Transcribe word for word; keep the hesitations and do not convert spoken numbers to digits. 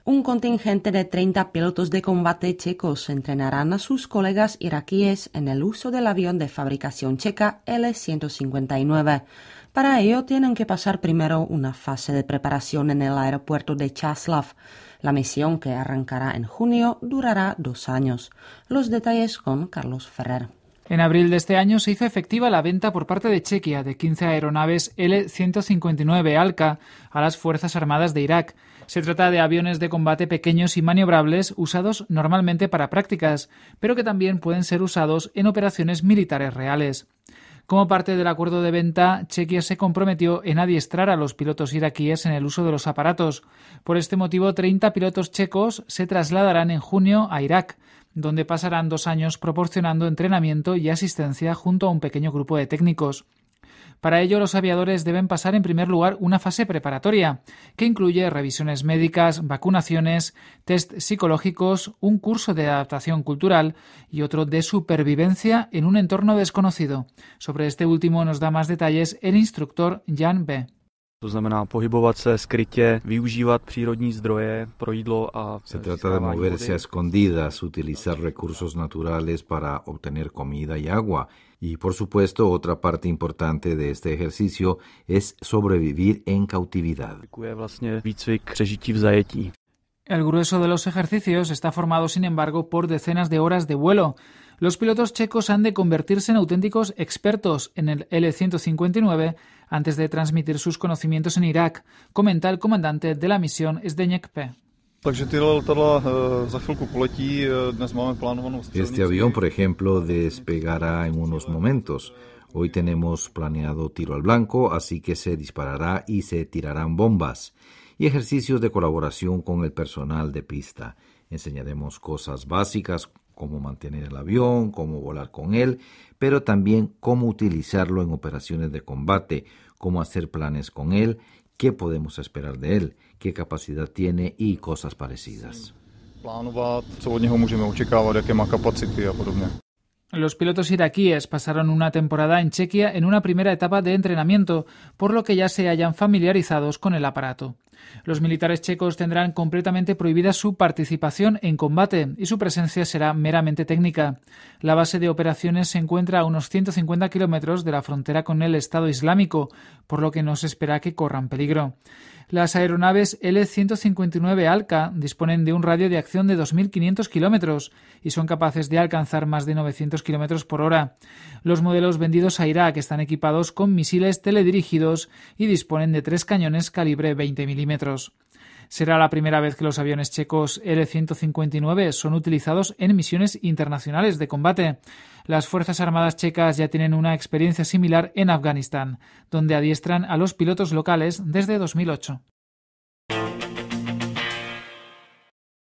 Un contingente de treinta pilotos de combate checos entrenarán a sus colegas iraquíes en el uso del avión de fabricación checa L ciento cincuenta y nueve. Para ello tienen que pasar primero una fase de preparación en el aeropuerto de Čáslav. La misión, que arrancará en junio, durará dos años. Los detalles con Carlos Ferrer. En abril de este año se hizo efectiva la venta por parte de Chequia de quince aeronaves L ciento cincuenta y nueve Alka a las Fuerzas Armadas de Irak. Se trata de aviones de combate pequeños y maniobrables usados normalmente para prácticas, pero que también pueden ser usados en operaciones militares reales. Como parte del acuerdo de venta, Chequia se comprometió en adiestrar a los pilotos iraquíes en el uso de los aparatos. Por este motivo, treinta pilotos checos se trasladarán en junio a Irak, donde pasarán dos años proporcionando entrenamiento y asistencia junto a un pequeño grupo de técnicos. Para ello, los aviadores deben pasar en primer lugar una fase preparatoria, que incluye revisiones médicas, vacunaciones, test psicológicos, un curso de adaptación cultural y otro de supervivencia en un entorno desconocido. Sobre este último nos da más detalles el instructor Jan B. To znamená pohybovat se skrytě, využívat přírodní zdroje pro jídlo a Se trata de moverse a escondidas, utilizar recursos naturales para obtener comida y agua. Y, por supuesto, otra parte importante de este ejercicio es sobrevivir en cautividad. Vlastně výcvik přežití v zajetí. El grueso de los ejercicios está formado, sin embargo, por decenas de horas de vuelo. Los pilotos checos han de convertirse en auténticos expertos en el L ciento cincuenta y nueve antes de transmitir sus conocimientos en Irak, comenta el comandante de la misión Zdeněk P. Este avión, por ejemplo, despegará en unos momentos. Hoy tenemos planeado tiro al blanco, así que se disparará y se tirarán bombas. Y ejercicios de colaboración con el personal de pista. Enseñaremos cosas básicas cómo mantener el avión, cómo volar con él, pero también cómo utilizarlo en operaciones de combate, cómo hacer planes con él, qué podemos esperar de él, qué capacidad tiene y cosas parecidas. Los pilotos iraquíes pasaron una temporada en Chequia en una primera etapa de entrenamiento, por lo que ya se hallan familiarizados con el aparato. Los militares checos tendrán completamente prohibida su participación en combate y su presencia será meramente técnica. La base de operaciones se encuentra a unos ciento cincuenta kilómetros de la frontera con el Estado Islámico, por lo que no se espera que corran peligro. Las aeronaves L ciento cincuenta y nueve Alka disponen de un radio de acción de dos mil quinientos kilómetros y son capaces de alcanzar más de novecientos kilómetros por hora. Los modelos vendidos a Irak están equipados con misiles teledirigidos y disponen de tres cañones calibre veinte milímetros. Será la primera vez que los aviones checos L ciento cincuenta y nueve son utilizados en misiones internacionales de combate. Las Fuerzas Armadas checas ya tienen una experiencia similar en Afganistán, donde adiestran a los pilotos locales desde dos mil ocho.